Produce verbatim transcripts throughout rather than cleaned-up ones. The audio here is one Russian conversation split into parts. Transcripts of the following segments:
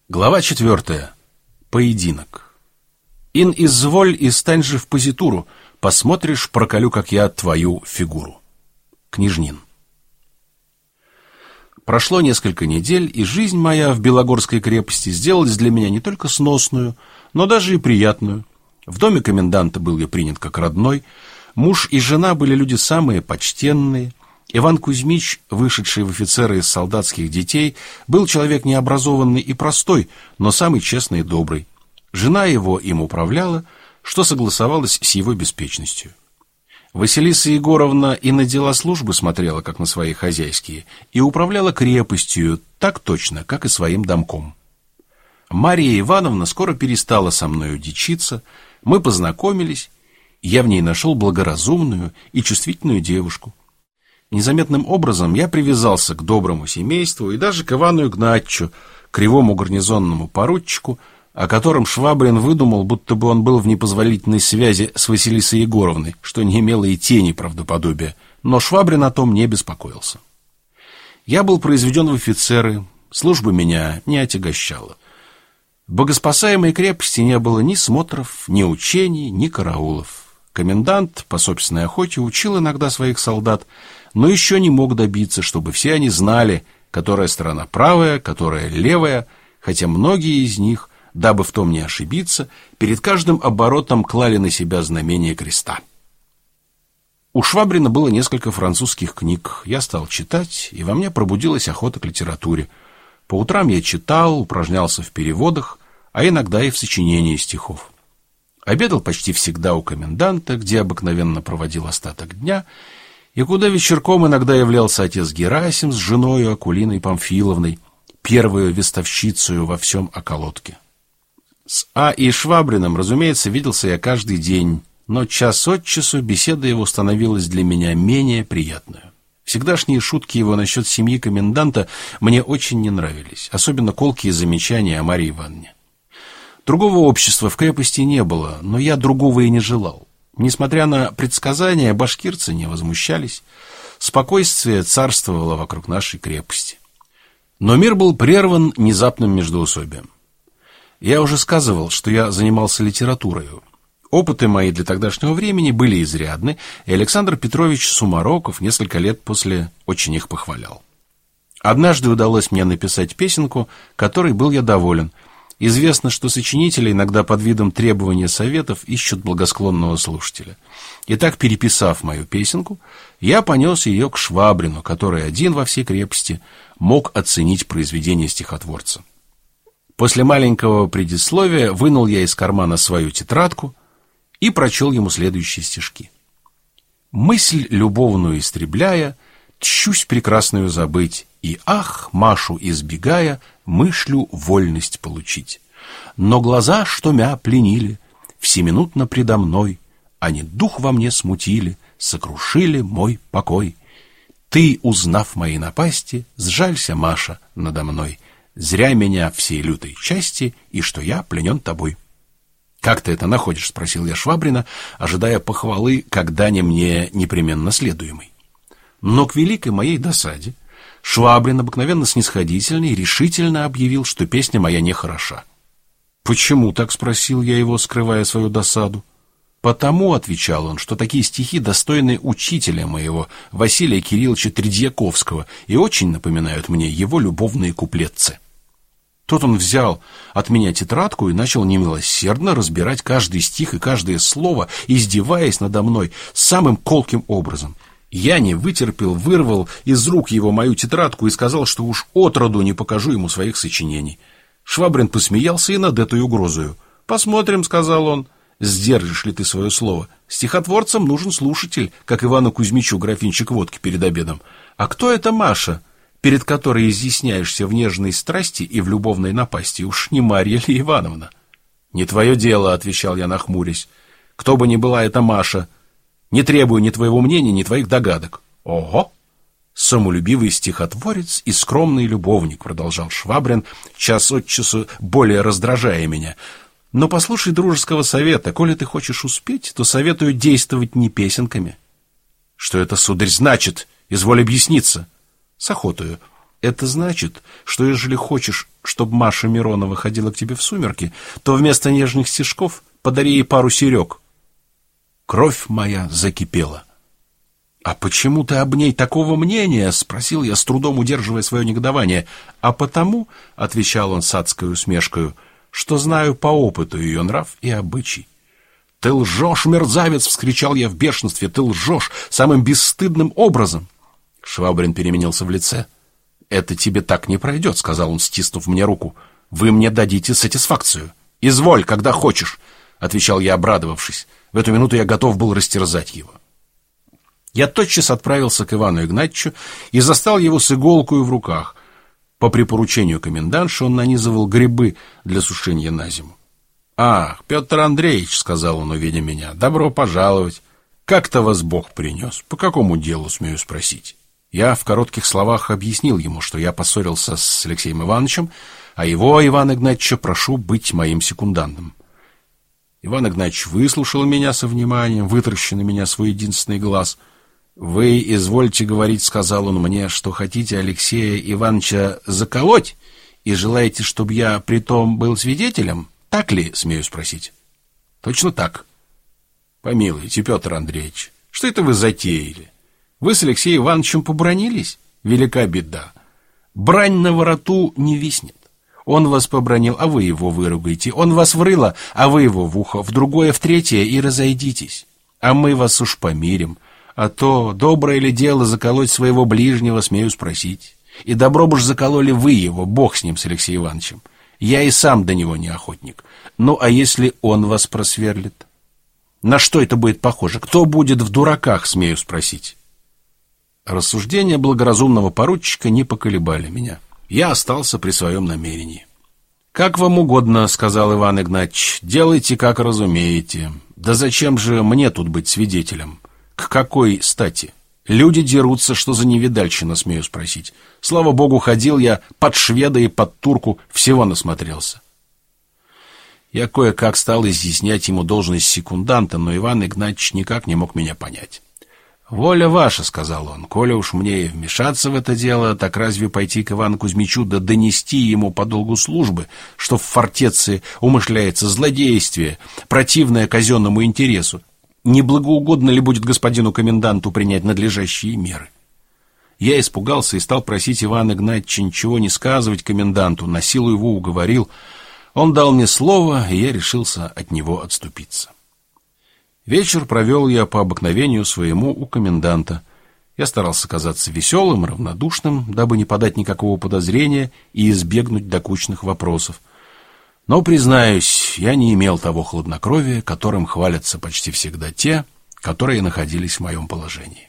Глава четвертая. Поединок. «Ин изволь и стань же в позитуру, посмотришь, проколю, как я, твою фигуру». Княжнин. Прошло несколько недель, и жизнь моя в Белогорской крепости сделалась для меня не только сносную, но даже и приятную. В доме коменданта был я принят как родной, муж и жена были люди самые почтенные. Иван Кузьмич, вышедший в офицеры из солдатских детей, был человек необразованный и простой, но самый честный и добрый. Жена его им управляла, что согласовалось с его беспечностью. Василиса Егоровна и на дела службы смотрела, как на свои хозяйские, и управляла крепостью так точно, как и своим домком. Мария Ивановна скоро перестала со мною дичиться, мы познакомились, я в ней нашел благоразумную и чувствительную девушку. Незаметным образом я привязался к доброму семейству и даже к Ивану Игнатьичу, кривому гарнизонному поручику, о котором Швабрин выдумал, будто бы он был в непозволительной связи с Василисой Егоровной, что не имело и тени правдоподобия, но Швабрин о том не беспокоился. Я был произведен в офицеры, служба меня не отягощала. В богоспасаемой крепости не было ни смотров, ни учений, ни караулов. Комендант по собственной охоте учил иногда своих солдат, но еще не мог добиться, чтобы все они знали, которая сторона правая, которая левая, хотя многие из них, дабы в том не ошибиться, перед каждым оборотом клали на себя знамение креста. У Швабрина было несколько французских книг. Я стал читать, и во мне пробудилась охота к литературе. По утрам я читал, упражнялся в переводах, а иногда и в сочинении стихов. Обедал почти всегда у коменданта, где обыкновенно проводил остаток дня, и куда вечерком иногда являлся отец Герасим с женою Акулиной Памфиловной, первую вестовщицею во всем околотке. С А. и Швабриным, разумеется, виделся я каждый день, но час от часу беседа его становилась для меня менее приятной. Всегдашние шутки его насчет семьи коменданта мне очень не нравились, особенно колкие замечания о Марии Ивановне. Другого общества в крепости не было, но я другого и не желал. Несмотря на предсказания, башкирцы не возмущались. Спокойствие царствовало вокруг нашей крепости. Но мир был прерван внезапным междоусобием. Я уже сказывал, что я занимался литературой. Опыты мои для тогдашнего времени были изрядны, и Александр Петрович Сумароков несколько лет после очень их похвалял. Однажды удалось мне написать песенку, которой был я доволен. Известно, что сочинители иногда под видом требования советов ищут благосклонного слушателя. Итак, переписав мою песенку, я понес ее к Швабрину, который один во всей крепости мог оценить произведение стихотворца. После маленького предисловия вынул я из кармана свою тетрадку и прочел ему следующие стишки. «Мысль любовную истребляя, тщусь прекрасную забыть, и, ах, Машу избегая, мыслю вольность получить. Но глаза, что мя пленили, всеминутно предо мной, они дух во мне смутили, сокрушили мой покой. Ты, узнав мои напасти, сжалься, Маша, надо мной, зря меня всей лютой части, и что я пленен тобой». «Как ты это находишь?» — спросил я Швабрина, ожидая похвалы, когда-не мне непременно следуемой. Но к великой моей досаде Швабрин, обыкновенно снисходительный, решительно объявил, что песня моя нехороша. «Почему так?» — спросил я его, скрывая свою досаду. «Потому», — отвечал он, — «что такие стихи достойны учителя моего, Василия Кирилловича Тредьяковского, и очень напоминают мне его любовные куплетцы». Тут он взял от меня тетрадку и начал немилосердно разбирать каждый стих и каждое слово, издеваясь надо мной самым колким образом. Я не вытерпел, вырвал из рук его мою тетрадку и сказал, что уж отроду не покажу ему своих сочинений. Швабрин посмеялся и над этой угрозою. «Посмотрим», — сказал он, — «сдержишь ли ты свое слово. Стихотворцам нужен слушатель, как Ивану Кузьмичу графинчик водки перед обедом. А кто эта Маша, перед которой изъясняешься в нежной страсти и в любовной напасти? Уж не Марья ли Ивановна?» «Не твое дело», — отвечал я, нахмурясь. «Кто бы ни была эта Маша, не требую ни твоего мнения, ни твоих догадок». «Ого! Самолюбивый стихотворец и скромный любовник», — продолжал Швабрин, час от часу более раздражая меня. «Но послушай дружеского совета. Коли ты хочешь успеть, то советую действовать не песенками». «Что это, сударь, значит? Изволь объясниться». «С охотою. Это значит, что ежели хочешь, чтобы Маша Миронова ходила к тебе в сумерки, то вместо нежных стишков подари ей пару серег. Кровь моя закипела. «А почему ты об ней такого мнения?» — спросил я, с трудом удерживая свое негодование. «А потому», — отвечал он с адской усмешкою, — «что знаю по опыту ее нрав и обычай». «Ты лжешь, мерзавец!» — вскричал я в бешенстве. «Ты лжешь самым бесстыдным образом!» Швабрин переменился в лице. «Это тебе так не пройдет», — сказал он, стиснув мне руку. «Вы мне дадите сатисфакцию». «Изволь, когда хочешь», — отвечал я, обрадовавшись. В эту минуту я готов был растерзать его. Я тотчас отправился к Ивану Игнатьичу и застал его с иголкою в руках. По припоручению комендантши он нанизывал грибы для сушения на зиму. «Ах, Петр Андреевич», — сказал он, увидя меня, — «добро пожаловать. Как-то вас Бог принес. По какому делу, смею спросить?» Я в коротких словах объяснил ему, что я поссорился с Алексеем Ивановичем, а его, Ивана Игнатьича, прошу быть моим секундантом. Иван Игнатьич выслушал меня со вниманием, вытаращив на меня свой единственный глаз. «Вы извольте говорить, — сказал он мне, — что хотите Алексея Ивановича заколоть и желаете, чтобы я при том был свидетелем? Так ли, смею спросить?» «Точно так». «Помилуйте, Петр Андреевич, что это вы затеяли? Вы с Алексеем Ивановичем побранились? Велика беда. Брань на вороту не виснет. Он вас побранил, а вы его выругаете. Он вас в рыло, а вы его в ухо, в другое, в третье, и разойдитесь. А мы вас уж помирим. А то, доброе ли дело заколоть своего ближнего, смею спросить. И добро бы ж закололи вы его, бог с ним, с Алексеем Ивановичем. Я и сам до него не охотник. Ну, а если он вас просверлит? На что это будет похоже? Кто будет в дураках, смею спросить?» Рассуждения благоразумного поручика не поколебали меня. Я остался при своем намерении. «Как вам угодно, — сказал Иван Игнатьич, — делайте, как разумеете. Да зачем же мне тут быть свидетелем? К какой стати? Люди дерутся, что за невидальщина, смею спросить. Слава богу, ходил я под шведа и под турку, всего насмотрелся». Я кое-как стал изъяснять ему должность секунданта, но Иван Игнатьич никак не мог меня понять. «Воля ваша, — сказал он, — коли уж мне вмешаться в это дело, так разве пойти к Ивану Кузьмичу да донести ему по долгу службы, что в фортеце умышляется злодействие, противное казенному интересу? Не благоугодно ли будет господину коменданту принять надлежащие меры?» Я испугался и стал просить Ивана Игнатьича ничего не сказывать коменданту, на силу его уговорил. Он дал мне слово, и я решился от него отступиться. Вечер провел я по обыкновению своему у коменданта. Я старался казаться веселым, равнодушным, дабы не подать никакого подозрения и избегнуть докучных вопросов. Но, признаюсь, я не имел того хладнокровия, которым хвалятся почти всегда те, которые находились в моем положении.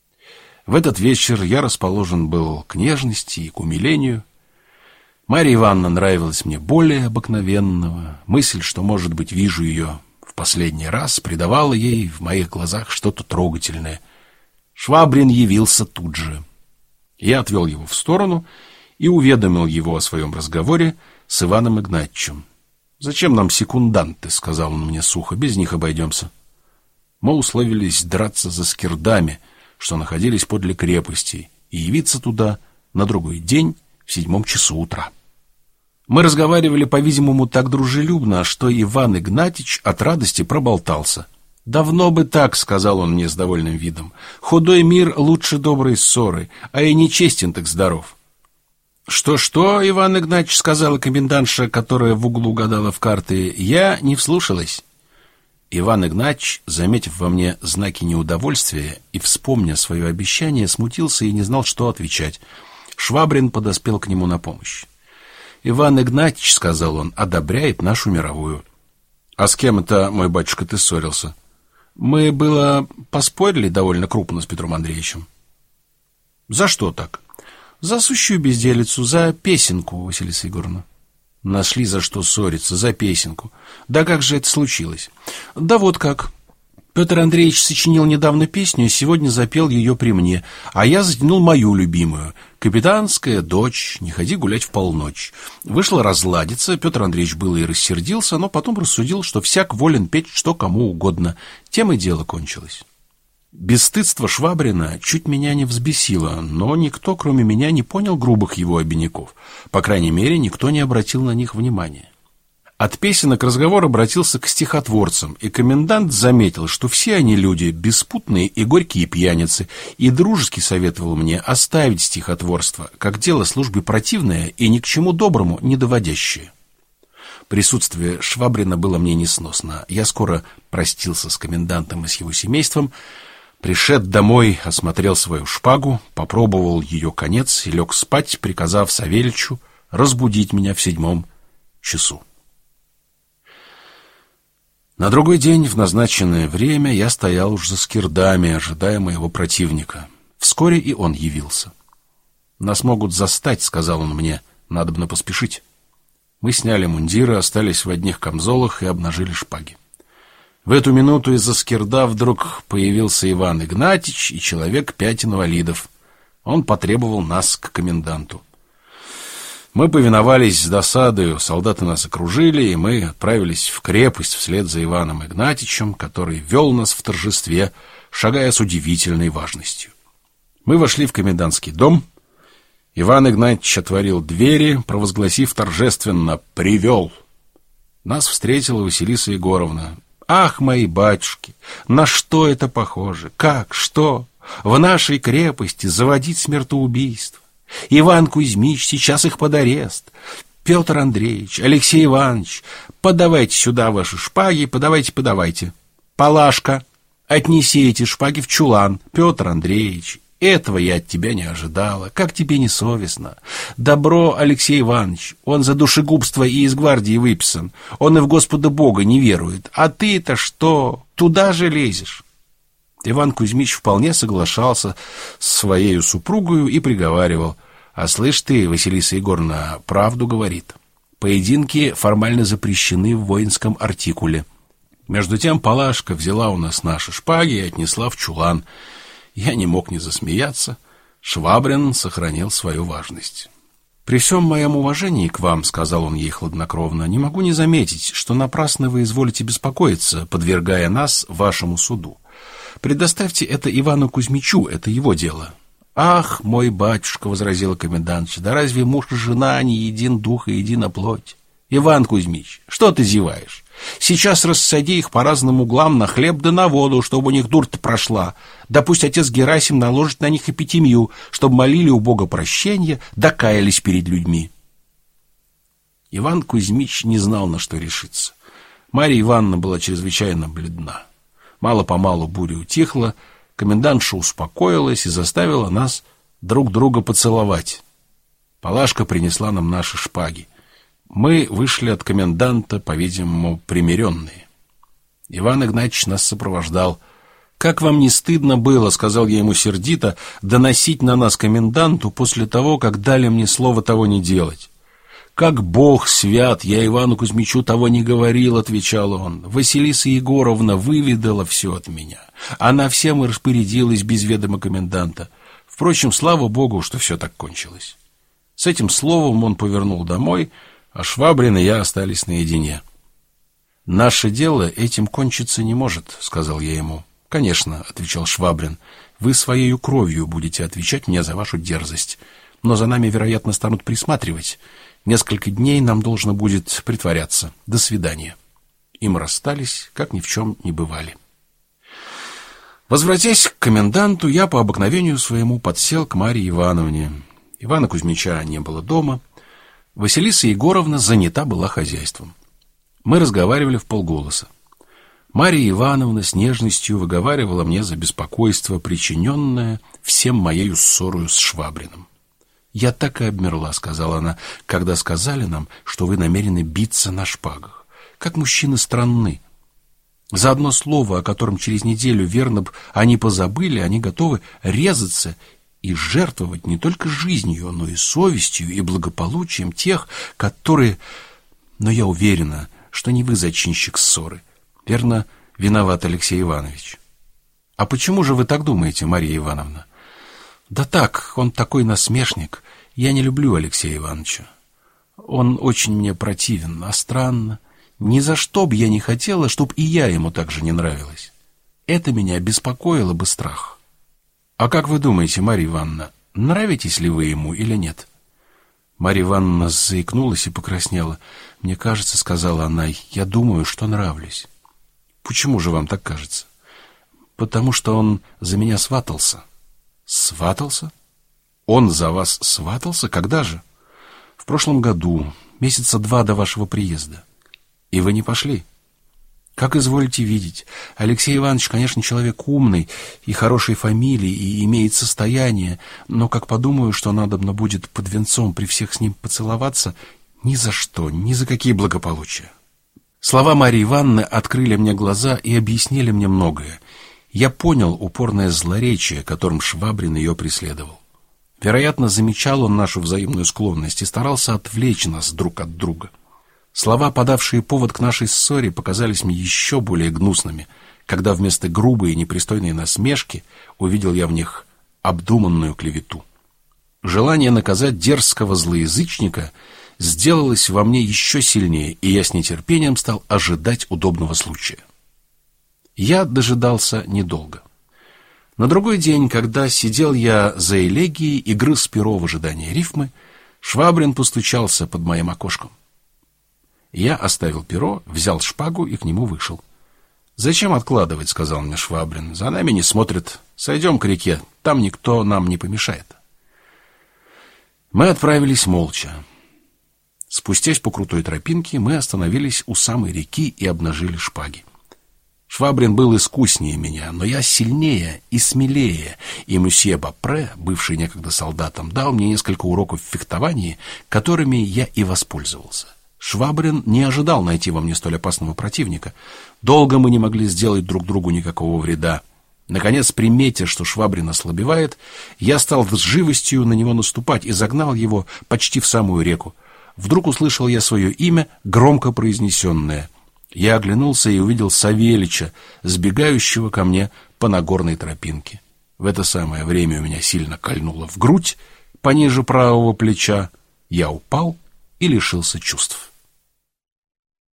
В этот вечер я расположен был к нежности и к умилению. Марья Ивановна нравилась мне более обыкновенного. Мысль, что, может быть, вижу ее в последний раз, придавала ей в моих глазах что-то трогательное. Швабрин явился тут же. Я отвел его в сторону и уведомил его о своем разговоре с Иваном Игнатьичем. «Зачем нам секунданты?» — сказал он мне сухо. «Без них обойдемся». Мы условились драться за скирдами, что находились подле крепости, и явиться туда на другой день в седьмом часу утра. Мы разговаривали, по-видимому, так дружелюбно, что Иван Игнатьич от радости проболтался. «Давно бы так», — сказал он мне с довольным видом. «Худой мир лучше доброй ссоры, а и нечестен так здоров». «Что-что, Иван Игнатьич», — сказала комендантша, которая в углу гадала в карты, — «я не вслушалась». Иван Игнатьич, заметив во мне знаки неудовольствия и вспомня свое обещание, смутился и не знал, что отвечать. Швабрин подоспел к нему на помощь. «Иван Игнатьич, — сказал он, — одобряет нашу мировую». «А с кем это, мой батюшка, ты ссорился?» «Мы было поспорили довольно крупно с Петром Андреевичем». «За что так?» «За сущую безделицу, за песенку, Василиса Егоровна». «Нашли за что ссориться, за песенку. Да как же это случилось?» «Да вот как. Петр Андреевич сочинил недавно песню и сегодня запел ее при мне, а я затянул мою любимую. «Капитанская дочь, не ходи гулять в полночь». Вышло разладиться, Петр Андреевич было и рассердился, но потом рассудил, что всяк волен петь что кому угодно. Тем и дело кончилось. Бесстыдство Швабрина чуть меня не взбесило, но никто, кроме меня, не понял грубых его обиняков. По крайней мере, никто не обратил на них внимания. От песенок разговор обратился к стихотворцам, и комендант заметил, что все они люди беспутные и горькие пьяницы, и дружески советовал мне оставить стихотворство, как дело службе противное и ни к чему доброму не доводящее. Присутствие Швабрина было мне несносно. Я скоро простился с комендантом и с его семейством, пришед домой, осмотрел свою шпагу, попробовал ее конец и лег спать, приказав Савельичу разбудить меня в седьмом часу. На другой день в назначенное время я стоял уж за скирдами, ожидая моего противника. Вскоре и он явился. «Нас могут застать», — сказал он мне, — «надобно поспешить». Мы сняли мундиры, остались в одних камзолах и обнажили шпаги. В эту минуту из-за скирда вдруг появился Иван Игнатьич и человек пять инвалидов. Он потребовал нас к коменданту. Мы повиновались с досадою, солдаты нас окружили, и мы отправились в крепость вслед за Иваном Игнатьичем, который вел нас в торжестве, шагая с удивительной важностью. Мы вошли в комендантский дом. Иван Игнатьич отворил двери, провозгласив торжественно «Привел!». Нас встретила Василиса Егоровна. «Ах, мои батюшки, на что это похоже? Как? Что? В нашей крепости заводить смертоубийство? Иван Кузьмич, сейчас их под арест. Петр Андреевич, Алексей Иванович, подавайте сюда ваши шпаги, подавайте, подавайте. Палашка, отнеси эти шпаги в чулан. Петр Андреевич, этого я от тебя не ожидала. Как тебе не совестно? Добро, Алексей Иванович, он за душегубство и из гвардии выписан. Он и в Господа Бога не верует. А ты-то что? Туда же лезешь?» Иван Кузьмич вполне соглашался с своею супругою и приговаривал: «А слышь ты, Василиса Егоровна, правду говорит. Поединки формально запрещены в воинском артикуле». Между тем Палашка взяла у нас наши шпаги и отнесла в чулан. Я не мог не засмеяться. Швабрин сохранил свою важность. «При всем моем уважении к вам, — сказал он ей хладнокровно, — не могу не заметить, что напрасно вы изволите беспокоиться, подвергая нас вашему суду. Предоставьте это Ивану Кузьмичу, это его дело». «Ах, мой батюшка, — возразила комендантша, — да разве муж и жена не един дух и едина плоть? Иван Кузьмич, что ты зеваешь? Сейчас рассади их по разным углам на хлеб да на воду, чтобы у них дурь-то прошла. Да пусть отец Герасим наложит на них эпитемию, чтобы молили у Бога прощения, да каялись перед людьми». Иван Кузьмич не знал, на что решиться. Марья Ивановна была чрезвычайно бледна. Мало-помалу буря утихла, комендантша успокоилась и заставила нас друг друга поцеловать. Палашка принесла нам наши шпаги. Мы вышли от коменданта, по-видимому, примиренные. Иван Игнатьич нас сопровождал. «Как вам не стыдно было, — сказал я ему сердито, — доносить на нас коменданту после того, как дали мне слово того не делать?» «Как Бог свят, я Ивану Кузьмичу того не говорил, — отвечал он. Василиса Егоровна выведала все от меня. Она всем и распорядилась без ведома коменданта. Впрочем, слава Богу, что все так кончилось». С этим словом он повернул домой, а Швабрин и я остались наедине. «Наше дело этим кончиться не может, — сказал я ему. «Конечно, — отвечал Швабрин, — вы своею кровью будете отвечать мне за вашу дерзость, но за нами, вероятно, станут присматривать. Несколько дней нам должно будет притворяться. До свидания». И мы расстались, как ни в чем не бывали. Возвратясь к коменданту, я по обыкновению своему подсел к Марье Ивановне. Ивана Кузьмича не было дома. Василиса Егоровна занята была хозяйством. Мы разговаривали вполголоса. Марья Ивановна с нежностью выговаривала мне за беспокойство, причиненное всем моею ссорою с Швабриным. «Я так и обмерла, — сказала она, — когда сказали нам, что вы намерены биться на шпагах. Как мужчины странны. За одно слово, о котором через неделю, верно б, они позабыли, они готовы резаться и жертвовать не только жизнью, но и совестью и благополучием тех, которые... Но я уверена, что не вы зачинщик ссоры. Верно, виноват Алексей Иванович». «А почему же вы так думаете, Марья Ивановна?» «Да так, он такой насмешник. Я не люблю Алексея Ивановича. Он очень мне противен, а странно. Ни за что б я не хотела, чтоб и я ему так же не нравилась. это меня беспокоило бы страх. А как вы думаете, Марья Ивановна, нравитесь ли вы ему или нет? Марья Ивановна заикнулась и покраснела. «Мне кажется, — сказала она, — я думаю, что нравлюсь». «Почему же вам так кажется?» «Потому что он за меня сватался». «Сватался? Он за вас сватался? Когда же?» «В прошлом году, месяца два до вашего приезда». «И вы не пошли?» «Как изволите видеть, Алексей Иванович, конечно, человек умный и хорошей фамилии, и имеет состояние, но как подумаю, что надобно будет под венцом при всех с ним поцеловаться, ни за что, ни за какие благополучия». Слова Марьи Ивановны открыли мне глаза и объяснили мне многое. Я понял упорное злоречие, которым Швабрин ее преследовал. Вероятно, замечал он нашу взаимную склонность и старался отвлечь нас друг от друга. Слова, подавшие повод к нашей ссоре, показались мне еще более гнусными, когда вместо грубой и непристойной насмешки увидел я в них обдуманную клевету. Желание наказать дерзкого злоязычника сделалось во мне еще сильнее, и я с нетерпением стал ожидать удобного случая. Я дожидался недолго. На другой день, когда сидел я за элегией и грыз перо в ожидании рифмы, Швабрин постучался под моим окошком. Я оставил перо, взял шпагу и к нему вышел. «Зачем откладывать?» — сказал мне Швабрин. «За нами не смотрят. Сойдем к реке, там никто нам не помешает». Мы отправились молча. Спустясь по крутой тропинке, мы остановились у самой реки и обнажили шпаги. Швабрин был искуснее меня, но я сильнее и смелее, и мсье Бапре, бывший некогда солдатом, дал мне несколько уроков в фехтовании, которыми я и воспользовался. Швабрин не ожидал найти во мне столь опасного противника. Долго мы не могли сделать друг другу никакого вреда. Наконец, приметя, что Швабрин ослабевает, я стал с живостью на него наступать и загнал его почти в самую реку. Вдруг услышал я свое имя, громко произнесенное. Я оглянулся и увидел Савельича, сбегающего ко мне по Нагорной тропинке. В это самое время у меня сильно кольнуло в грудь, пониже правого плеча. Я упал и лишился чувств.